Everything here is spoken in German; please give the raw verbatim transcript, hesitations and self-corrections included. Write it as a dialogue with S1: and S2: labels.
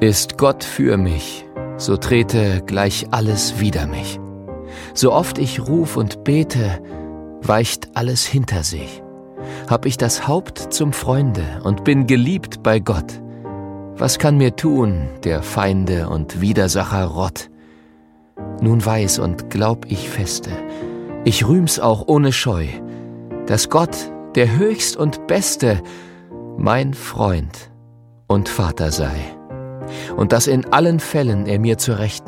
S1: Ist Gott für mich, so trete gleich alles wider mich. So oft ich ruf und bete, weicht alles hinter sich. Hab ich das Haupt zum Freunde und bin geliebt bei Gott. Was kann mir tun, der Feinde und Widersacher Rott? Nun weiß und glaub ich feste, ich rühm's auch ohne Scheu, dass Gott, der Höchst und Beste, mein Freund und Vater sei, und dass in allen Fällen er mir zur Rechten